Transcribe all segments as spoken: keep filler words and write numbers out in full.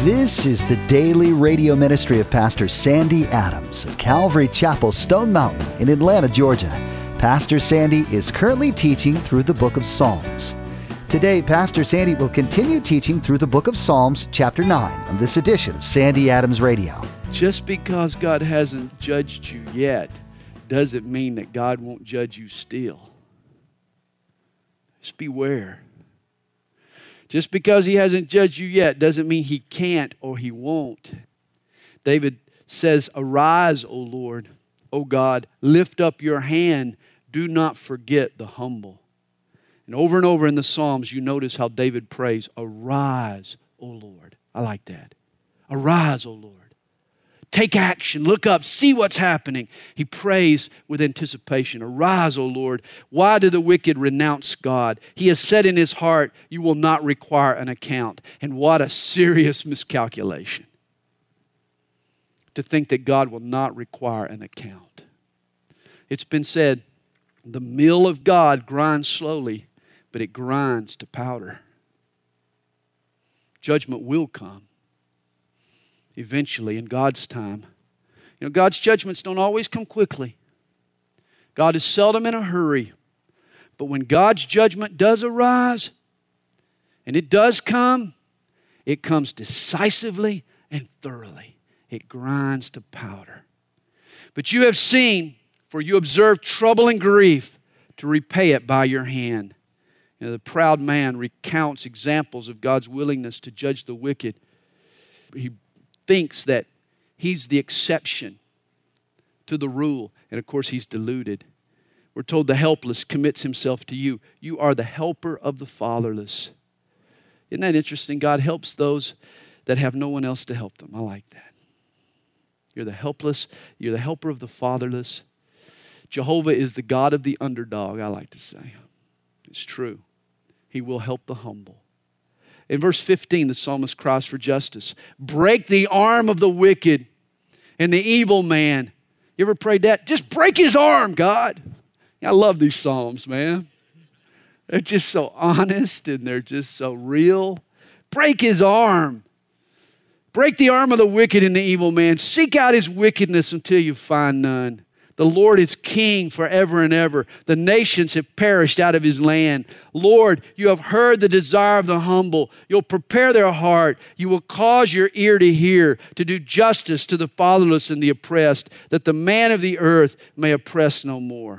This is the daily radio ministry of Pastor Sandy Adams of Calvary Chapel, Stone Mountain in Atlanta, Georgia. Pastor Sandy is currently teaching through the book of Psalms. Today, Pastor Sandy will continue teaching through the book of Psalms, chapter nine, on this edition of Sandy Adams Radio. Just because God hasn't judged you yet doesn't mean that God won't judge you still. Just beware. Just because he hasn't judged you yet doesn't mean he can't or he won't. David says, "Arise, O Lord, O God, lift up your hand. Do not forget the humble." And over and over in the Psalms, you notice how David prays, "Arise, O Lord." I like that. Arise, O Lord. Take action. Look up. See what's happening. He prays with anticipation. Arise, O Lord. Why do the wicked renounce God? He has said in his heart, you will not require an account. And what a serious miscalculation to think that God will not require an account. It's been said, the mill of God grinds slowly, but it grinds to powder. Judgment will come. Eventually, in God's time. You know, God's judgments don't always come quickly. God is seldom in a hurry. But when God's judgment does arise, and it does come, it comes decisively and thoroughly. It grinds to powder. But you have seen, for you observe trouble and grief, to repay it by your hand. You know, the proud man recounts examples of God's willingness to judge the wicked. He thinks that he's the exception to the rule. And of course, he's deluded. We're told the helpless commits himself to you. You are the helper of the fatherless. Isn't that interesting? God helps those that have no one else to help them. I like that. You're the helpless. You're the helper of the fatherless. Jehovah is the God of the underdog, I like to say. It's true. He will help the humble. In verse fifteen, the psalmist cries for justice. Break the arm of the wicked and the evil man. You ever prayed that? Just break his arm, God. I love these psalms, man. They're just so honest and they're just so real. Break his arm. Break the arm of the wicked and the evil man. Seek out his wickedness until you find none. The Lord is king forever and ever. The nations have perished out of his land. Lord, you have heard the desire of the humble. You'll prepare their heart. You will cause your ear to hear, to do justice to the fatherless and the oppressed, that the man of the earth may oppress no more.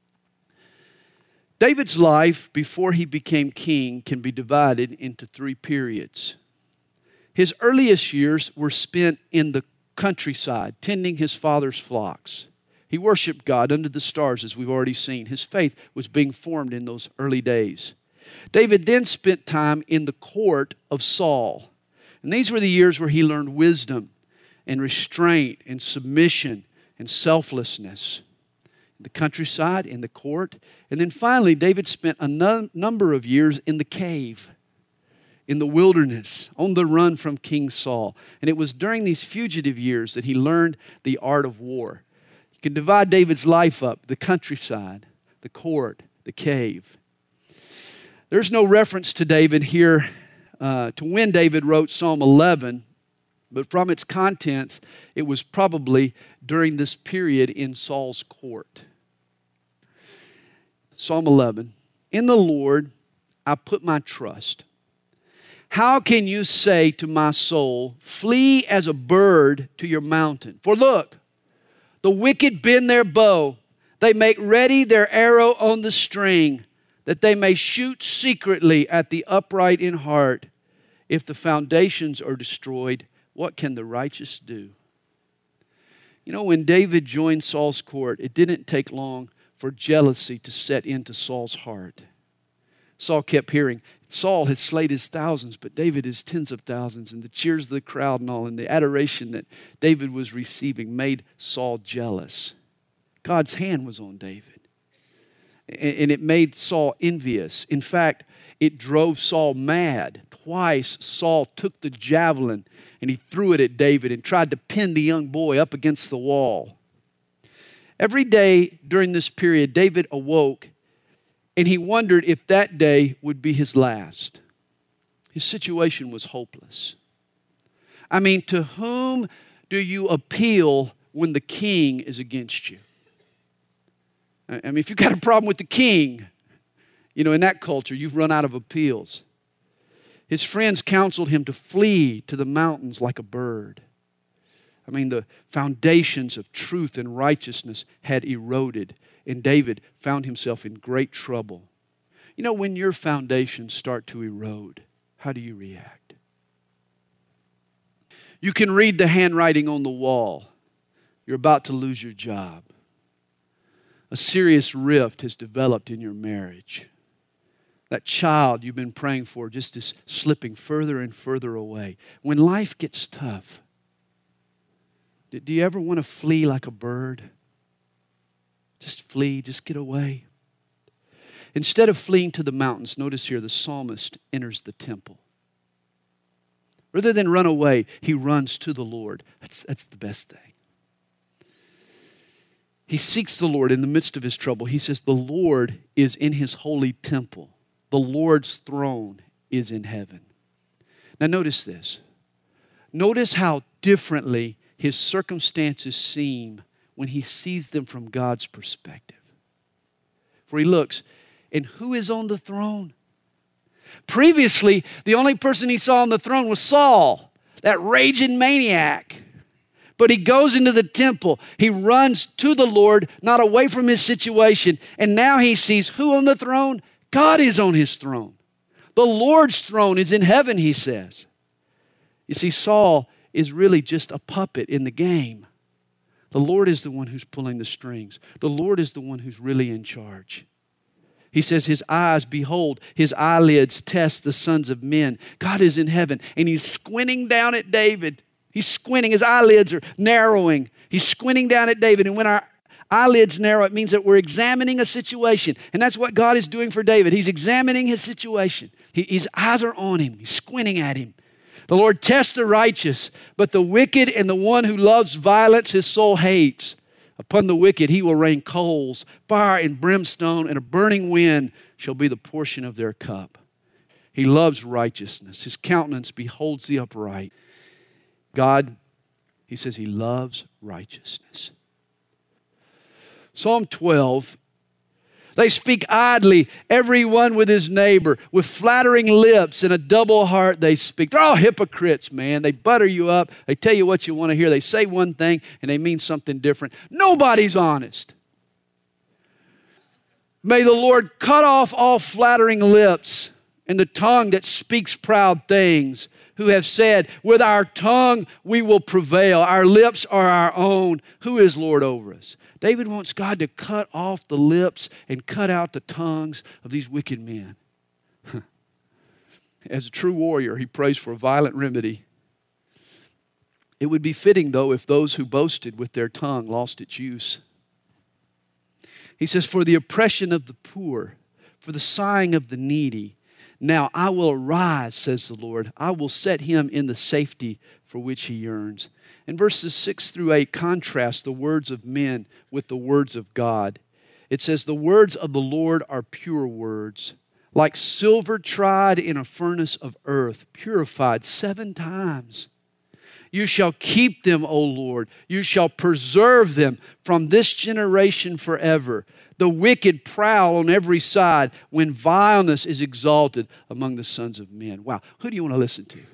David's life before he became king can be divided into three periods. His earliest years were spent in the countryside, tending his father's flocks. He worshiped God under the stars, as we've already seen. His faith was being formed in those early days. David then spent time in the court of Saul. And these were the years where he learned wisdom and restraint and submission and selflessness. In the countryside, in the court. And then finally, David spent a num- number of years in the cave, in the wilderness, on the run from King Saul. And it was during these fugitive years that he learned the art of war. You can divide David's life up, the countryside, the court, the cave. There's no reference to David here, uh, to when David wrote Psalm eleven, but from its contents, it was probably during this period in Saul's court. Psalm eleven, in the Lord I put my trust. How can you say to my soul, flee as a bird to your mountain? For look, the wicked bend their bow. They make ready their arrow on the string, that they may shoot secretly at the upright in heart. If the foundations are destroyed, what can the righteous do? You know, when David joined Saul's court, it didn't take long for jealousy to set into Saul's heart. Saul kept hearing, Saul had slayed his thousands, but David his tens of thousands. And the cheers of the crowd and all, and the adoration that David was receiving made Saul jealous. God's hand was on David. And it made Saul envious. In fact, it drove Saul mad. Twice Saul took the javelin and he threw it at David and tried to pin the young boy up against the wall. Every day during this period, David awoke and he wondered if that day would be his last. His situation was hopeless. I mean, to whom do you appeal when the king is against you? I mean, if you've got a problem with the king, you know, in that culture, you've run out of appeals. His friends counseled him to flee to the mountains like a bird. I mean, the foundations of truth and righteousness had eroded, and David found himself in great trouble. You know, when your foundations start to erode, how do you react? You can read the handwriting on the wall. You're about to lose your job. A serious rift has developed in your marriage. That child you've been praying for just is slipping further and further away. When life gets tough, do you ever want to flee like a bird? Just flee, just get away. Instead of fleeing to the mountains, notice here the psalmist enters the temple. Rather than run away, he runs to the Lord. That's, that's the best thing. He seeks the Lord in the midst of his trouble. He says, the Lord is in his holy temple. The Lord's throne is in heaven. Now notice this. Notice how differently his circumstances seem when he sees them from God's perspective. For he looks, and who is on the throne? Previously, the only person he saw on the throne was Saul, that raging maniac. But he goes into the temple. He runs to the Lord, not away from his situation. And now he sees who on the throne? God is on his throne. The Lord's throne is in heaven, he says. You see, Saul is really just a puppet in the game. The Lord is the one who's pulling the strings. The Lord is the one who's really in charge. He says his eyes, behold, his eyelids test the sons of men. God is in heaven, and he's squinting down at David. He's squinting. His eyelids are narrowing. He's squinting down at David. And when our eyelids narrow, it means that we're examining a situation. And that's what God is doing for David. He's examining his situation. He, his eyes are on him. He's squinting at him. The Lord tests the righteous, but the wicked and the one who loves violence his soul hates. Upon the wicked he will rain coals, fire and brimstone, and a burning wind shall be the portion of their cup. He loves righteousness. His countenance beholds the upright. God, he says he loves righteousness. Psalm twelve, they speak idly, every one with his neighbor, with flattering lips and a double heart they speak. They're all hypocrites, man. They butter you up. They tell you what you want to hear. They say one thing and they mean something different. Nobody's honest. May the Lord cut off all flattering lips and the tongue that speaks proud things, who have said, with our tongue we will prevail. Our lips are our own. Who is Lord over us? David wants God to cut off the lips and cut out the tongues of these wicked men. As a true warrior, he prays for a violent remedy. It would be fitting, though, if those who boasted with their tongue lost its use. He says, for the oppression of the poor, for the sighing of the needy, now I will arise, says the Lord. I will set him in the safety for which he yearns. And verses six through eight contrast the words of men with the words of God. It says, the words of the Lord are pure words, like silver tried in a furnace of earth, purified seven times. You shall keep them, O Lord. You shall preserve them from this generation forever. The wicked prowl on every side when vileness is exalted among the sons of men. Wow, who do you want to listen to?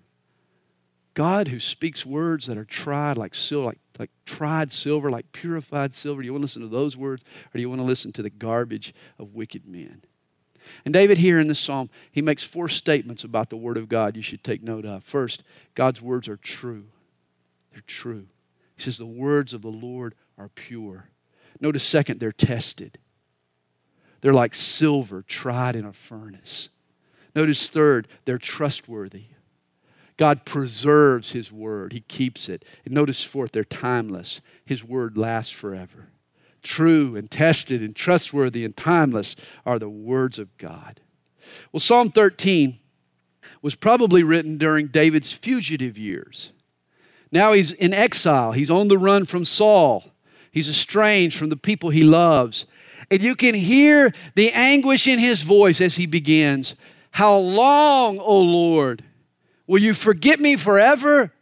God who speaks words that are tried like silver, like, like tried silver, like purified silver. Do you want to listen to those words, or do you want to listen to the garbage of wicked men? And David here in this psalm, he makes four statements about the Word of God you should take note of. First, God's words are true. They're true. He says the words of the Lord are pure. Notice second, they're tested. They're like silver tried in a furnace. Notice third, they're trustworthy. God preserves His Word. He keeps it. And notice fourth, they're timeless. His Word lasts forever. True and tested and trustworthy and timeless are the words of God. Well, Psalm thirteen was probably written during David's fugitive years. Now he's in exile. He's on the run from Saul. He's estranged from the people he loves. And you can hear the anguish in his voice as he begins. How long, O Lord, will you forget me forever?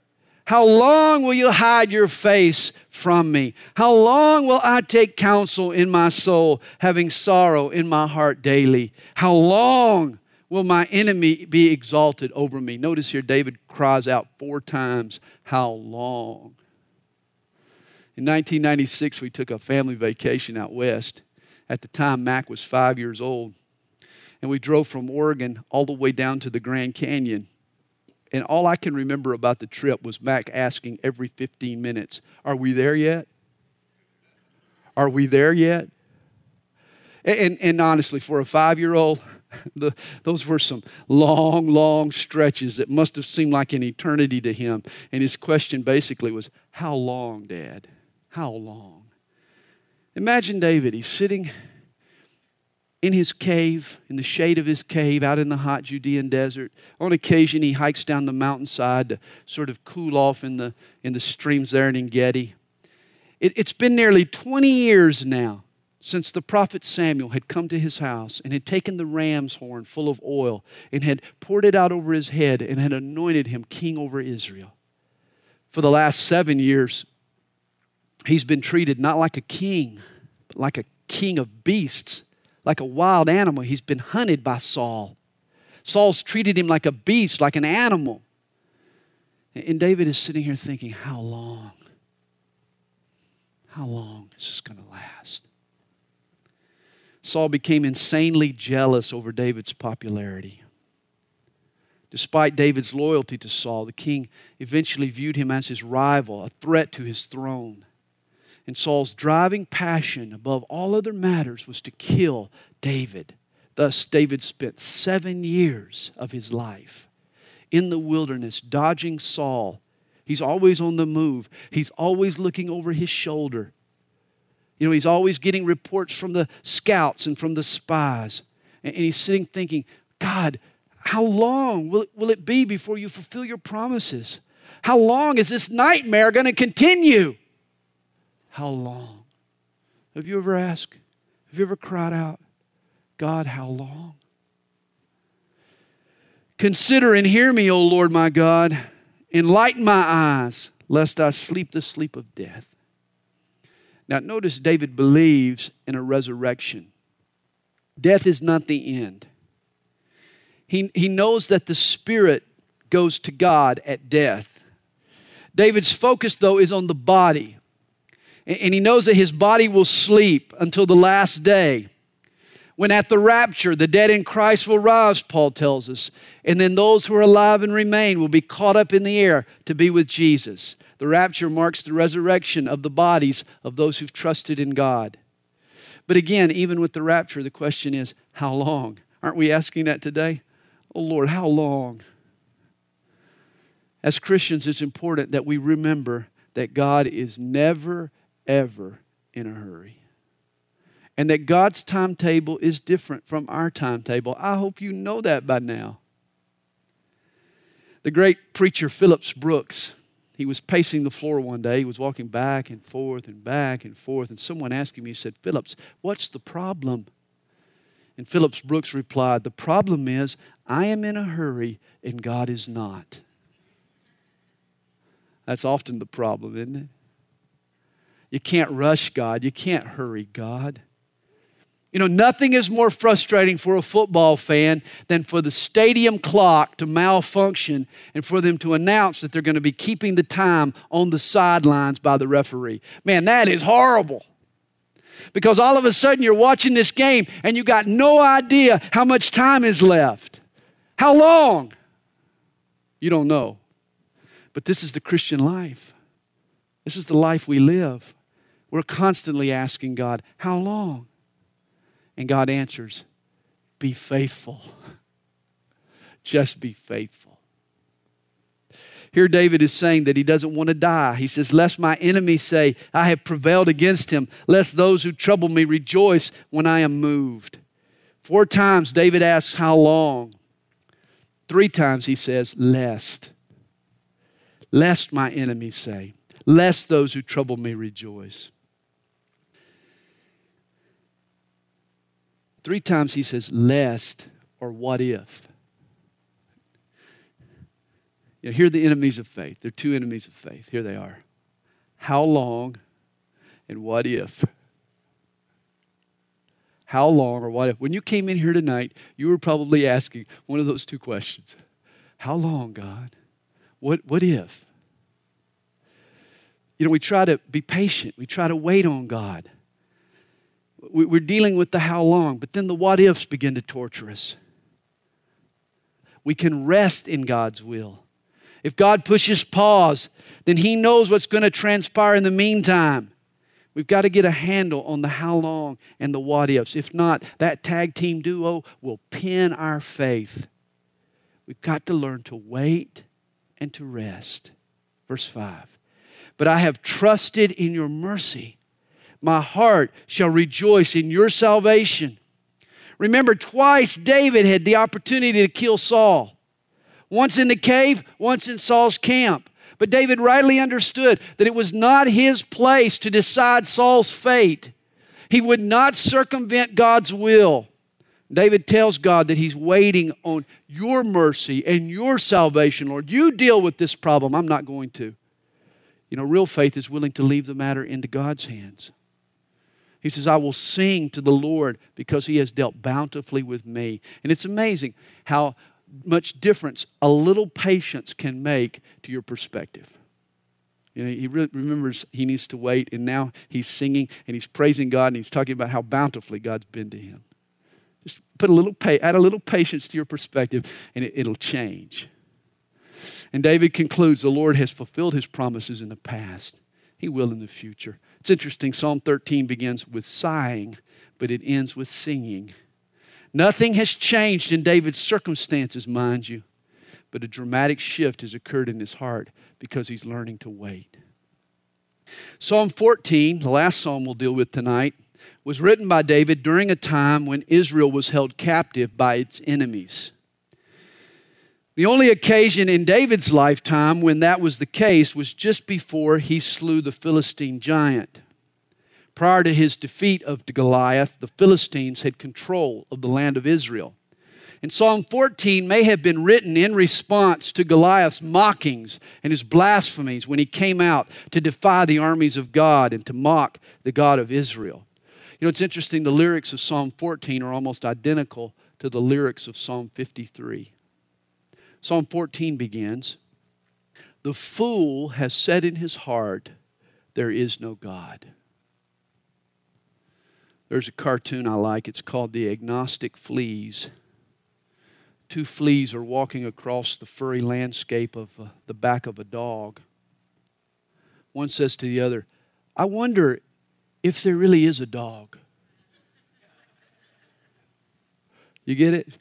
How long will you hide your face from me? How long will I take counsel in my soul, having sorrow in my heart daily? How long will my enemy be exalted over me? Notice here David cries out four times, how long? In nineteen ninety-six, we took a family vacation out west. At the time, Mac was five years old. And we drove from Oregon all the way down to the Grand Canyon. And all I can remember about the trip was Mac asking every fifteen minutes, are we there yet? Are we there yet? And, and, and honestly, for a five-year-old, the, those were some long, long stretches that must have seemed like an eternity to him. And his question basically was, how long, Dad? How long? Imagine David, he's sitting in his cave, in the shade of his cave, out in the hot Judean desert. On occasion, he hikes down the mountainside to sort of cool off in the, in the streams there in En-Gedi. It, it's been nearly twenty years now since the prophet Samuel had come to his house and had taken the ram's horn full of oil and had poured it out over his head and had anointed him king over Israel. For the last seven years, he's been treated not like a king, but like a king of beasts. Like a wild animal. He's been hunted by Saul. Saul's treated him like a beast, like an animal. And David is sitting here thinking, how long? How long is this going to last? Saul became insanely jealous over David's popularity. Despite David's loyalty to Saul, the king eventually viewed him as his rival, a threat to his throne. And Saul's driving passion above all other matters was to kill David. Thus, David spent seven years of his life in the wilderness, dodging Saul. He's always on the move. He's always looking over his shoulder. You know, he's always getting reports from the scouts and from the spies. And he's sitting thinking, God, how long will it, will it be before you fulfill your promises? How long is this nightmare going to continue? How long? Have you ever asked, have you ever cried out, God, how long? Consider and hear me, O Lord my God. Enlighten my eyes, lest I sleep the sleep of death. Now notice David believes in a resurrection. Death is not the end. He, he knows that the spirit goes to God at death. David's focus, though, is on the body. And he knows that his body will sleep until the last day, when at the rapture, the dead in Christ will rise, Paul tells us. And then those who are alive and remain will be caught up in the air to be with Jesus. The rapture marks the resurrection of the bodies of those who've trusted in God. But again, even with the rapture, the question is, how long? Aren't we asking that today? Oh Lord, how long? As Christians, it's important that we remember that God is never ever in a hurry. And that God's timetable is different from our timetable. I hope you know that by now. The great preacher Phillips Brooks, he was pacing the floor one day. He was walking back and forth and back and forth. And someone asked him, he said, Phillips, what's the problem? And Phillips Brooks replied, the problem is I am in a hurry and God is not. That's often the problem, isn't it? You can't rush God. You can't hurry God. You know, nothing is more frustrating for a football fan than for the stadium clock to malfunction and for them to announce that they're going to be keeping the time on the sidelines by the referee. Man, that is horrible. Because all of a sudden you're watching this game and you got no idea how much time is left. How long? You don't know. But this is the Christian life. This is the life we live. We're constantly asking God, how long? And God answers, be faithful. Just be faithful. Here David is saying that he doesn't want to die. He says, lest my enemies say, I have prevailed against him, lest those who trouble me rejoice when I am moved. Four times David asks, how long? Three times he says, lest. Lest my enemies say, lest those who trouble me rejoice. Three times he says, lest or what if. You know, here are the enemies of faith. They're two enemies of faith. Here they are. How long and what if? How long or what if? When you came in here tonight, you were probably asking one of those two questions. How long, God? What, what if? You know, we try to be patient. We try to wait on God. We, we're dealing with the how long, but then the what ifs begin to torture us. We can rest in God's will. If God pushes pause, then He knows what's going to transpire in the meantime. We've got to get a handle on the how long and the what ifs. If not, that tag team duo will pin our faith. We've got to learn to wait and to rest. Verse five. But I have trusted in your mercy. My heart shall rejoice in your salvation. Remember, twice David had the opportunity to kill Saul. Once in the cave, once in Saul's camp. But David rightly understood that it was not his place to decide Saul's fate. He would not circumvent God's will. David tells God that he's waiting on your mercy and your salvation, Lord. You deal with this problem. I'm not going to. You know, real faith is willing to leave the matter into God's hands. He says, I will sing to the Lord because He has dealt bountifully with me. And it's amazing how much difference a little patience can make to your perspective. You know, he re- remembers he needs to wait, and now he's singing and he's praising God and he's talking about how bountifully God's been to him. Just put a little pa- add a little patience to your perspective, and it, it'll change. And David concludes, the Lord has fulfilled His promises in the past. He will in the future. It's interesting, Psalm thirteen begins with sighing, but it ends with singing. Nothing has changed in David's circumstances, mind you, but a dramatic shift has occurred in his heart because he's learning to wait. Psalm fourteen, the last psalm we'll deal with tonight, was written by David during a time when Israel was held captive by its enemies. The only occasion in David's lifetime when that was the case was just before he slew the Philistine giant. Prior to his defeat of Goliath, the Philistines had control of the land of Israel. And Psalm fourteen may have been written in response to Goliath's mockings and his blasphemies when he came out to defy the armies of God and to mock the God of Israel. You know, it's interesting, the lyrics of Psalm fourteen are almost identical to the lyrics of Psalm fifty-three. Psalm fourteen begins, the fool has said in his heart, there is no God. There's a cartoon I like. It's called The Agnostic Fleas. Two fleas are walking across the furry landscape of uh, the back of a dog. One says to the other, I wonder if there really is a dog. You get it?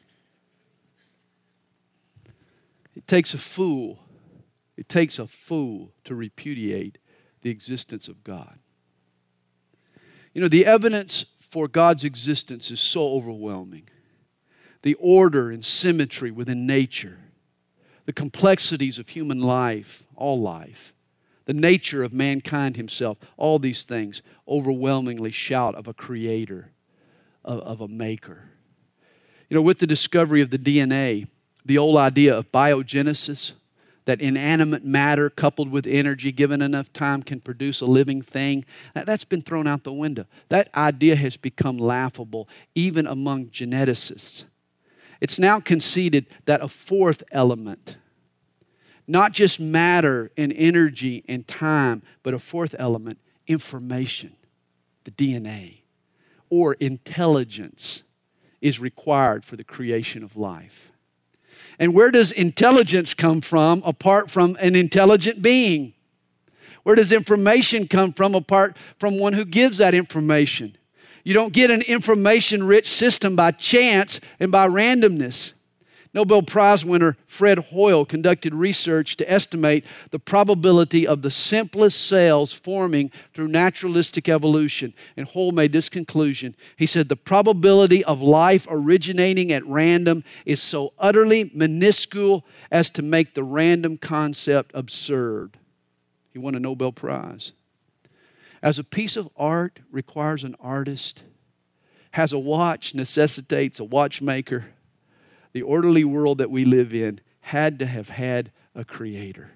It takes a fool. It takes a fool to repudiate the existence of God. You know, the evidence for God's existence is so overwhelming. The order and symmetry within nature, the complexities of human life, all life, the nature of mankind himself, all these things overwhelmingly shout of a creator, of, of a maker. You know, with the discovery of the D N A, the old idea of biogenesis, that inanimate matter coupled with energy given enough time can produce a living thing, that's been thrown out the window. That idea has become laughable even among geneticists. It's now conceded that a fourth element, not just matter and energy and time, but a fourth element, information, the D N A, or intelligence, is required for the creation of life. And where does intelligence come from apart from an intelligent being? Where does information come from apart from one who gives that information? You don't get an information-rich system by chance and by randomness. Nobel Prize winner Fred Hoyle conducted research to estimate the probability of the simplest cells forming through naturalistic evolution. And Hoyle made this conclusion. He said, the probability of life originating at random is so utterly minuscule as to make the random concept absurd. He won a Nobel Prize. As a piece of art requires an artist, has a watch necessitates a watchmaker, the orderly world that we live in had to have had a creator.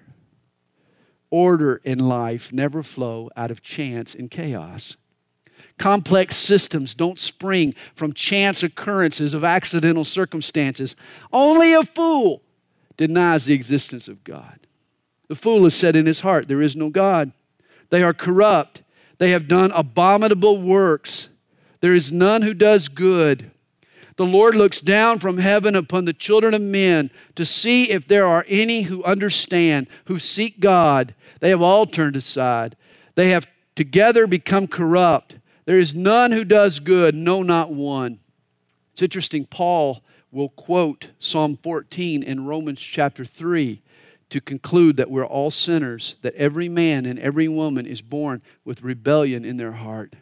Order in life never flow out of chance and chaos. Complex systems don't spring from chance occurrences of accidental circumstances. Only a fool denies the existence of God. The fool has said in his heart, there is no God. They are corrupt. They have done abominable works. There is none who does good. The Lord looks down from heaven upon the children of men to see if there are any who understand, who seek God. They have all turned aside. They have together become corrupt. There is none who does good, no, not one. It's interesting, Paul will quote Psalm fourteen in Romans chapter three to conclude that we're all sinners, that every man and every woman is born with rebellion in their heart.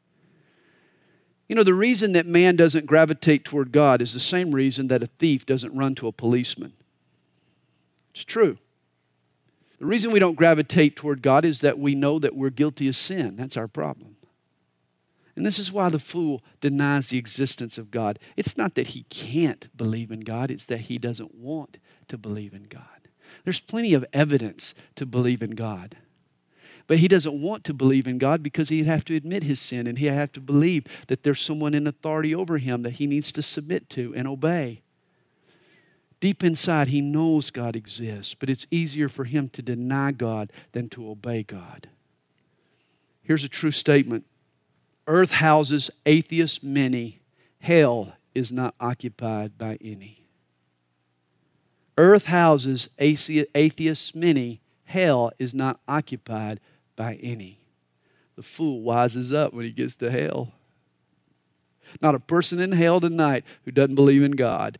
You know, the reason that man doesn't gravitate toward God is the same reason that a thief doesn't run to a policeman. It's true. The reason we don't gravitate toward God is that we know that we're guilty of sin. That's our problem. And this is why the fool denies the existence of God. It's not that he can't believe in God, it's that he doesn't want to believe in God. There's plenty of evidence to believe in God. But he doesn't want to believe in God because he'd have to admit his sin and he'd have to believe that there's someone in authority over him that he needs to submit to and obey. Deep inside, he knows God exists, but it's easier for him to deny God than to obey God. Here's a true statement. Earth houses atheists many. Hell is not occupied by any. Earth houses atheists many. Hell is not occupied by any. The fool wises up when he gets to hell. Not a person in hell tonight who doesn't believe in God.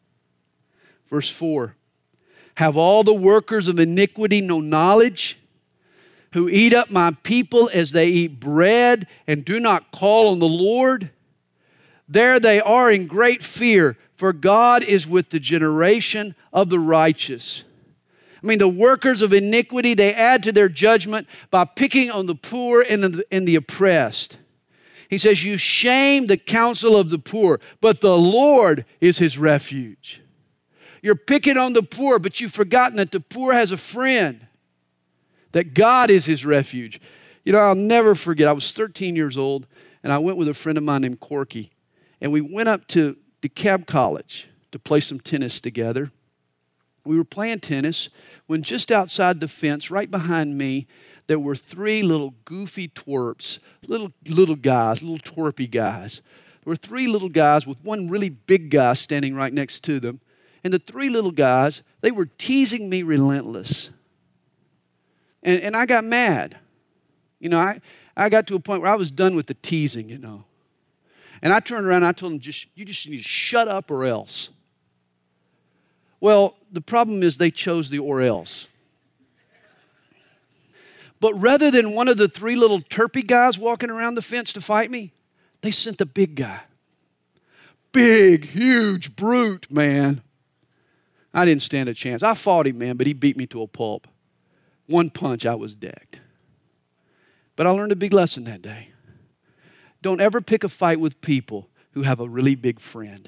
Verse four. Have all the workers of iniquity no knowledge? Who eat up my people as they eat bread and do not call on the Lord? There they are in great fear, for God is with the generation of the righteous. I mean, the workers of iniquity, they add to their judgment by picking on the poor and the, and the oppressed. He says, you shame the counsel of the poor, but the Lord is his refuge. You're picking on the poor, but you've forgotten that the poor has a friend, that God is his refuge. You know, I'll never forget, I was thirteen years old, and I went with a friend of mine named Corky, and we went up to DeKalb College to play some tennis together. We were playing tennis when just outside the fence, right behind me, there were three little goofy twerps, little little guys, little twerpy guys. There were three little guys with one really big guy standing right next to them. And the three little guys, they were teasing me relentless. And, and I got mad. You know, I, I got to a point where I was done with the teasing, you know. And I turned around and I told them, just, you just need to shut up or else. Well, the problem is they chose the or else. But rather than one of the three little terpy guys walking around the fence to fight me, they sent the big guy. Big, huge brute, man. I didn't stand a chance. I fought him, man, but he beat me to a pulp. One punch, I was decked. But I learned a big lesson that day. Don't ever pick a fight with people who have a really big friend.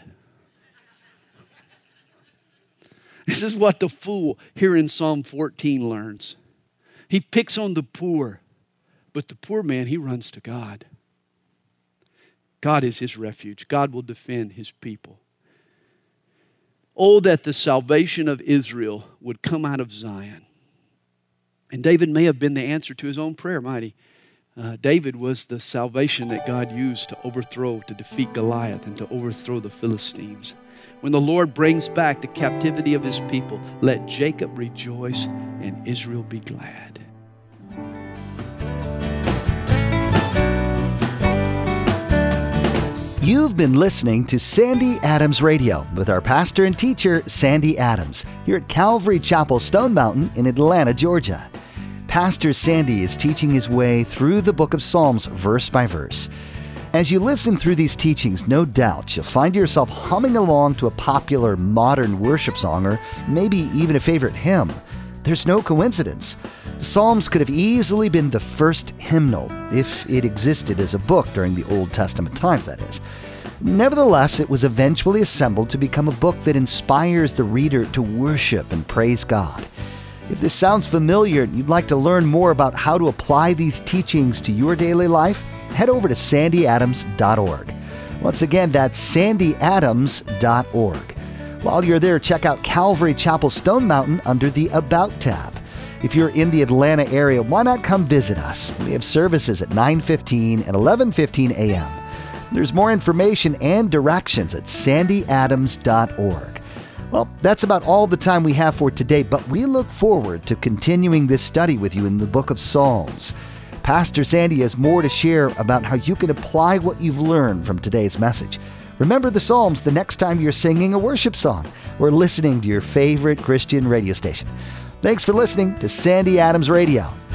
This is what the fool here in Psalm fourteen learns. He picks on the poor, but the poor man, he runs to God. God is his refuge. God will defend his people. Oh, that the salvation of Israel would come out of Zion. And David may have been the answer to his own prayer, might he? Uh, David was the salvation that God used to overthrow, to defeat Goliath, and to overthrow the Philistines. When the Lord brings back the captivity of his people, let Jacob rejoice and Israel be glad. You've been listening to Sandy Adams Radio with our pastor and teacher, Sandy Adams, here at Calvary Chapel Stone Mountain in Atlanta, Georgia. Pastor Sandy is teaching his way through the book of Psalms verse by verse. As you listen through these teachings, no doubt you'll find yourself humming along to a popular modern worship song or maybe even a favorite hymn. There's no coincidence. Psalms could have easily been the first hymnal, if it existed as a book during the Old Testament times, that is. Nevertheless, it was eventually assembled to become a book that inspires the reader to worship and praise God. If this sounds familiar and you'd like to learn more about how to apply these teachings to your daily life, head over to sandy adams dot org. Once again, that's sandy adams dot org. While you're there, check out Calvary Chapel Stone Mountain under the About tab. If you're in the Atlanta area, why not come visit us? We have services at nine fifteen and eleven fifteen a.m. There's more information and directions at sandy adams dot org. Well, that's about all the time we have for today, but we look forward to continuing this study with you in the book of Psalms. Pastor Sandy has more to share about how you can apply what you've learned from today's message. Remember the Psalms the next time you're singing a worship song or listening to your favorite Christian radio station. Thanks for listening to Sandy Adams Radio.